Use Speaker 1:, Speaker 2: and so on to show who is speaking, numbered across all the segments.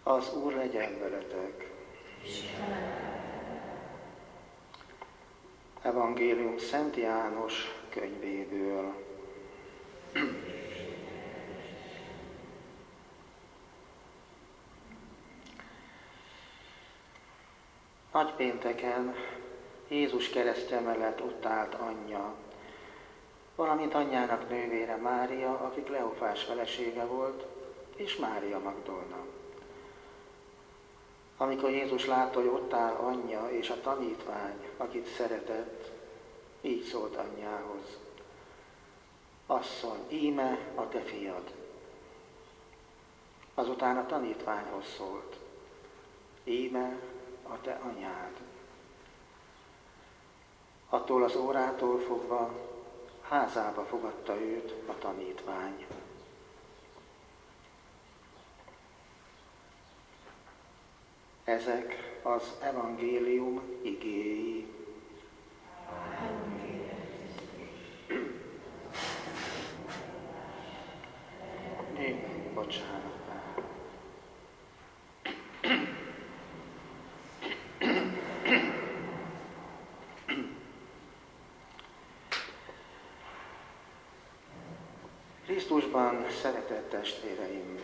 Speaker 1: Az Úr legyen veletek. Evangélium Szent János könyvéből. Nagypénteken Jézus keresztje mellett ott állt anyja, valamint anyjának nővére Mária, aki Kleofás felesége volt, és Mária Magdolna. Amikor Jézus látta, hogy ott áll anyja és a tanítvány, akit szeretett, így szólt anyjához: Asszony, íme a te fiad. Azután a tanítványhoz szólt: Íme a te anyád. Attól az órától fogva házába fogadta őt a tanítvány. Ezek az evangélium igéi. Bocsánat. Krisztusban szeretett testvéreim,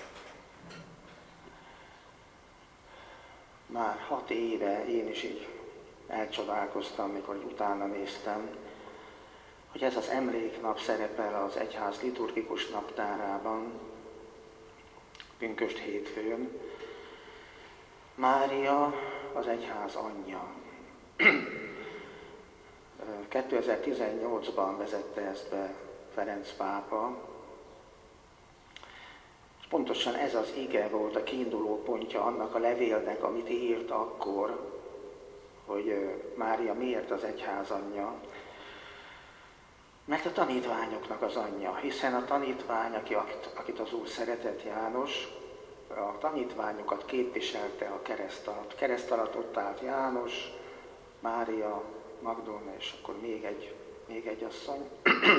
Speaker 1: már 6 éve én is így elcsodálkoztam, mikor utána néztem, hogy ez az emléknap szerepel az egyház liturgikus naptárában, pünkösd hétfőn. Mária az egyház anyja. 2018-ban vezette ezt be Ferenc pápa, és pontosan ez az ige volt a kiinduló pontja annak a levélnek, amit írt akkor, hogy Mária miért az egyház anyja. Mert a tanítványoknak az anyja, hiszen a tanítvány, akit az Úr szeretett, János, a tanítványokat képviselte a kereszt alatt. Kereszt alatt ott állt János, Mária, Magdolna, és akkor még egy asszony.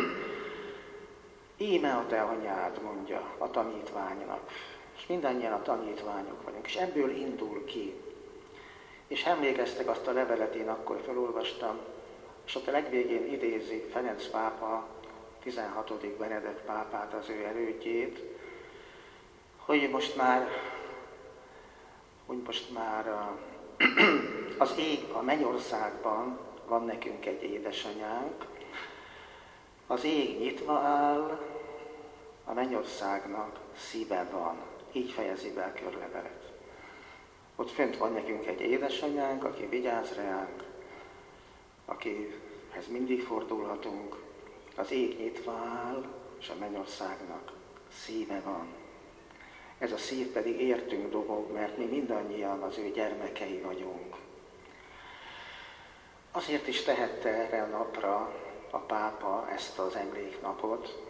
Speaker 1: Íme a te anyád, mondja a tanítványnak. És mindannyian a tanítványok vagyunk, és ebből indul ki. És emlékeztek, azt a levelet én akkor felolvastam, és ott a legvégén idézi Ferenc pápa, 16. Benedek pápát, az ő elődjét, hogy most már az ég, a mennyországban van nekünk egy édesanyánk, az ég nyitva áll, a mennyországnak szíve van. Így fejezi be a körlevelet. Ott fönt van nekünk egy édesanyánk, aki vigyáz ránk, akihez mindig fordulhatunk. Az ég nyitva áll, és a mennyországnak szíve van. Ez a szív pedig értünk dobog, mert mi mindannyian az ő gyermekei vagyunk. Azért is tehette erre a napra a pápa ezt az emléknapot,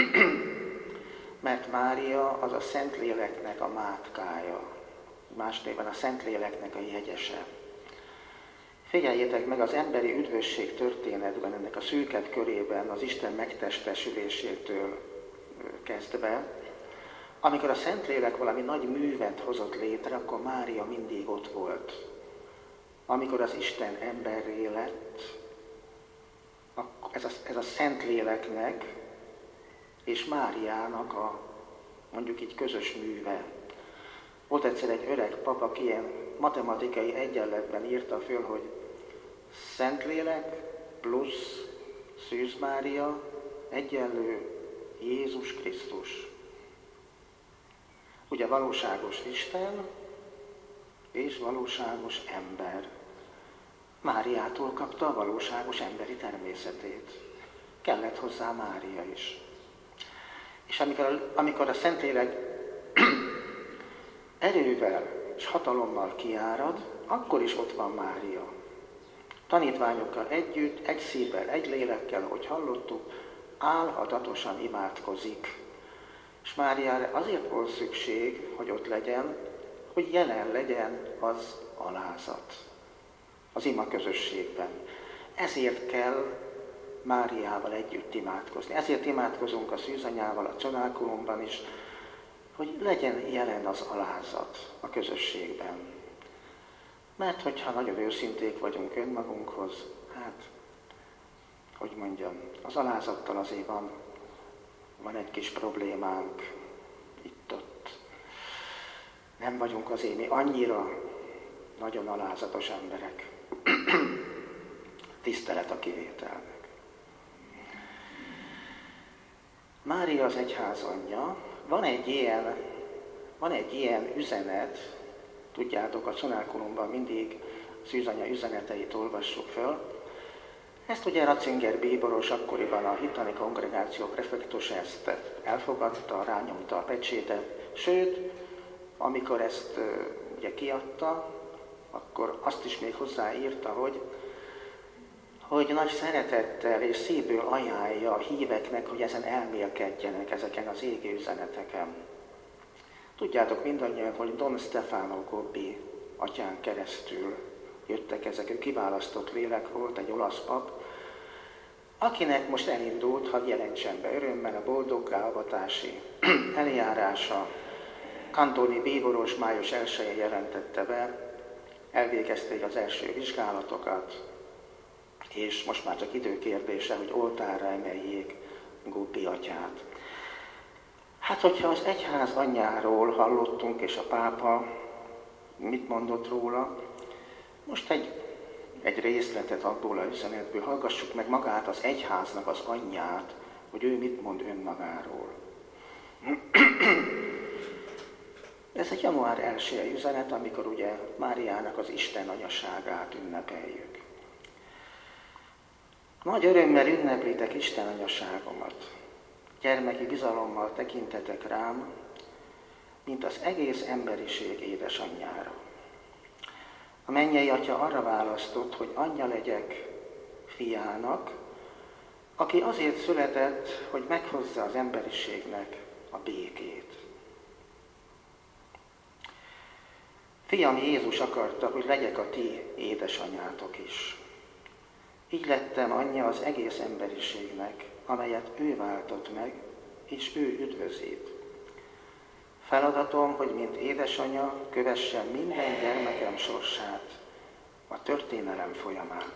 Speaker 1: mert Mária az a Szentléleknek a mátkája, más néven a Szentléleknek a jegyese. Figyeljétek meg, az emberi üdvösség történetben, ennek a szűkebb körében, az Isten megtestesülésétől kezdve, amikor a Szentlélek valami nagy művet hozott létre, akkor Mária mindig ott volt. Amikor az Isten emberré lett, ez a Szentléleknek és Máriának a, mondjuk így, közös műve. Volt egyszer egy öreg pap, aki ilyen matematikai egyenletben írta föl, hogy Szentlélek plusz Szűz Mária egyenlő Jézus Krisztus. Ugye valóságos Isten és valóságos ember. Máriától kapta a valóságos emberi természetét. Kellett hozzá Mária is. És amikor a Szentlélek erővel és hatalommal kiárad, akkor is ott van Mária. Tanítványokkal együtt, egy szívvel, egy lélekkel, ahogy hallottuk, álhatatosan imádkozik. És Máriára azért volt szükség, hogy ott legyen, hogy jelen legyen az alázat az ima közösségben. Ezért kell Máriával együtt imádkozni. Ezért imádkozunk a szűzanyával a csodálkozónkban is, hogy legyen jelen az alázat a közösségben. Mert hogyha nagyon őszinték vagyunk önmagunkhoz, hát, hogy mondjam, az alázattal azért van egy kis problémánk itt-ott. Nem vagyunk azért mi annyira nagyon alázatos emberek. Tisztelet a kivételnek. Mária az egyház anyja. Van egy ilyen üzenet, tudjátok, a szonákulumban mindig Szűzanya üzeneteit olvassuk föl. Ezt ugye Ratzinger bíboros akkoriban a hittani kongregáció prefektusa ezt elfogadta, rányomta a pecsétet, sőt, amikor ezt ugye kiadta, akkor azt is még hozzáírta, hogy nagy szeretettel és szívből ajánlja a híveknek, hogy ezen elmélkedjenek, ezeken az égi üzeneteken. Tudjátok mindannyian, hogy Don Stefano Gobbi atyán keresztül jöttek ezek, ő kiválasztott lélek volt, egy olasz pap, akinek most elindult, hadd jelentsen be örömmel, a boldoggá avatási eljárása. Kantoni bíboros május 1-én jelentette be, elvégezték az első vizsgálatokat, és most már csak időkérdése, hogy oltárra emeljék Gobbi atyát. Hát, hogyha az egyház anyjáról hallottunk, és a pápa mit mondott róla, most egy részletet abból az üzenetből hallgassuk meg magát az egyháznak az anyját, hogy ő mit mond önmagáról. Ez egy január 1-i üzenet, amikor ugye Máriának az Isten anyaságát ünnepeljük. Nagy örömmel ünneplitek Isten anyaságomat. Gyermeki bizalommal tekintetek rám, mint az egész emberiség édesanyjára. A mennyei atya arra választott, hogy anyja legyek fiának, aki azért született, hogy meghozza az emberiségnek a békét. Fiam Jézus akarta, hogy legyek a ti édesanyátok is. Így lettem anyja az egész emberiségnek, amelyet ő váltott meg, és ő üdvözít. Feladatom, hogy mint édesanya kövessem minden gyermekem sorsát a történelem folyamán.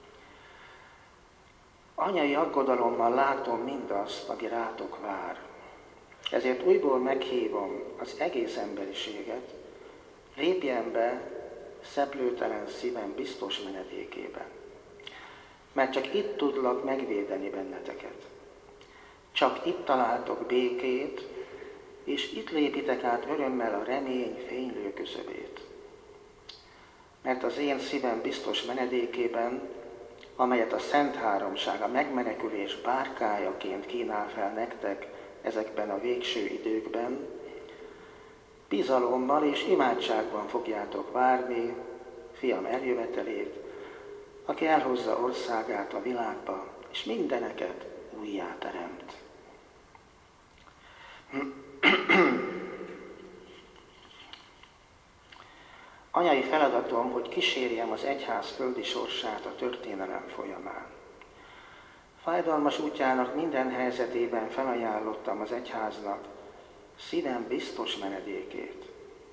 Speaker 1: Anyai aggodalommal látom mindazt, ami rátok vár. Ezért újból meghívom az egész emberiséget, lépjen be szeplőtelen szívem biztos menedékébe. Mert csak itt tudlak megvédeni benneteket. Csak itt találtok békét, és itt lépitek át örömmel a remény fénylő küszöbét. Mert az én szívem biztos menedékében, amelyet a Szent Háromság a megmenekülés bárkájaként kínál fel nektek ezekben a végső időkben, bizalommal és imádságban fogjátok várni fiam eljövetelét, aki elhozza országát a világba, és mindeneket újjá teremt. Anyai feladatom, hogy kísérjem az egyház földi sorsát a történelem folyamán. Fájdalmas útjának minden helyzetében felajánlottam az egyháznak szívem biztos menedékét.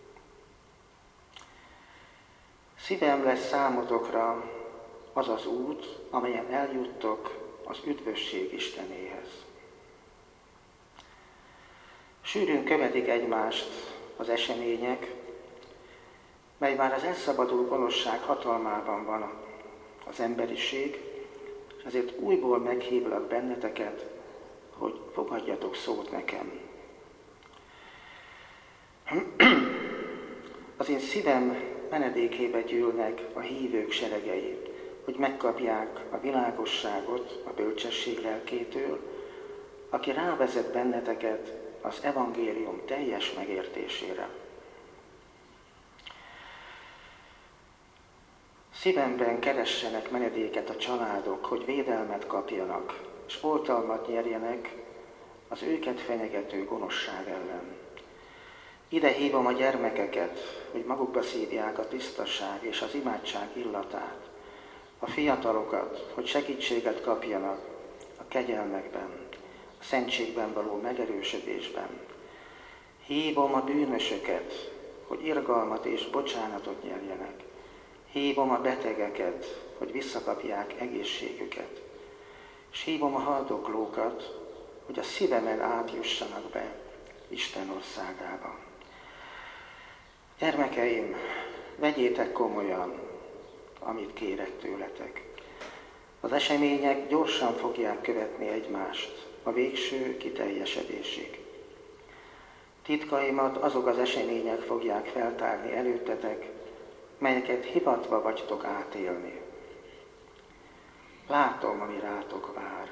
Speaker 1: Szívem lesz számotokra az az út, amelyen eljuttok az üdvösség Istenéhez. Sűrűn követik egymást az események, mely már az elszabaduló gonoszság hatalmában van az emberiség, és ezért újból meghívlak benneteket, hogy fogadjatok szót nekem. Az én szívem menedékébe gyűlnek a hívők seregei, hogy megkapják a világosságot a bölcsesség lelkétől, aki rávezet benneteket az evangélium teljes megértésére. Szívemben keressenek menedéket a családok, hogy védelmet kapjanak, és oltalmat nyerjenek az őket fenyegető gonoszság ellen. Ide hívom a gyermekeket, hogy magukba szívják a tisztaság és az imádság illatát, a fiatalokat, hogy segítséget kapjanak a kegyelmekben, a szentségben való megerősödésben. Hívom a bűnösöket, hogy irgalmat és bocsánatot nyerjenek. Hívom a betegeket, hogy visszakapják egészségüket. És hívom a haldoklókat, hogy a szívemen átjussanak be Isten országába. Gyermekeim, vegyétek komolyan, amit kérek tőletek. Az események gyorsan fogják követni egymást a végső kiteljesedésig. Titkaimat azok az események fogják feltárni előttetek, melyeket hivatva vagytok átélni. Látom, ami rátok vár.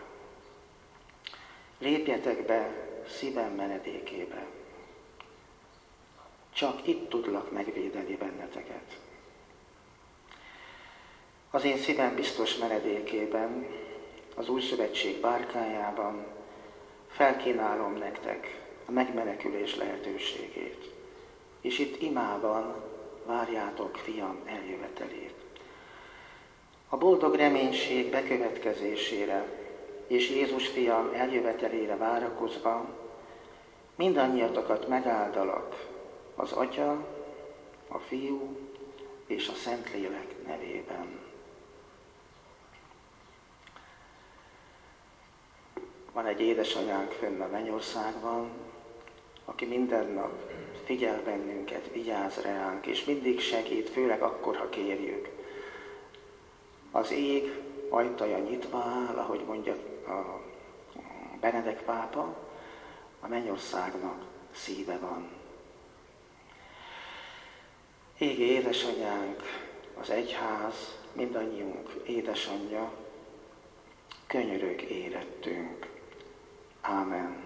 Speaker 1: Lépjetek be szívem menedékébe. Csak itt tudlak megvédeni benneteket. Az én szívem biztos menedékében, az Új Szövetség bárkájában felkínálom nektek a megmenekülés lehetőségét. És itt imában várjátok fiam eljövetelét. A boldog reménység bekövetkezésére és Jézus fiam eljövetelére várakozva mindannyiatokat megáldalak az Atya, a Fiú és a Szentlélek nevében. Van egy édesanyánk fönn a mennyországban, aki minden nap figyel bennünket, vigyáz ránk, és mindig segít, főleg akkor, ha kérjük. Az ég ajtaja nyitva áll, ahogy mondja a Benedek pápa, a mennyországnak szíve van. Égi édesanyánk, az egyház, mindannyiunk édesanyja, könyörög érettünk. Ámen.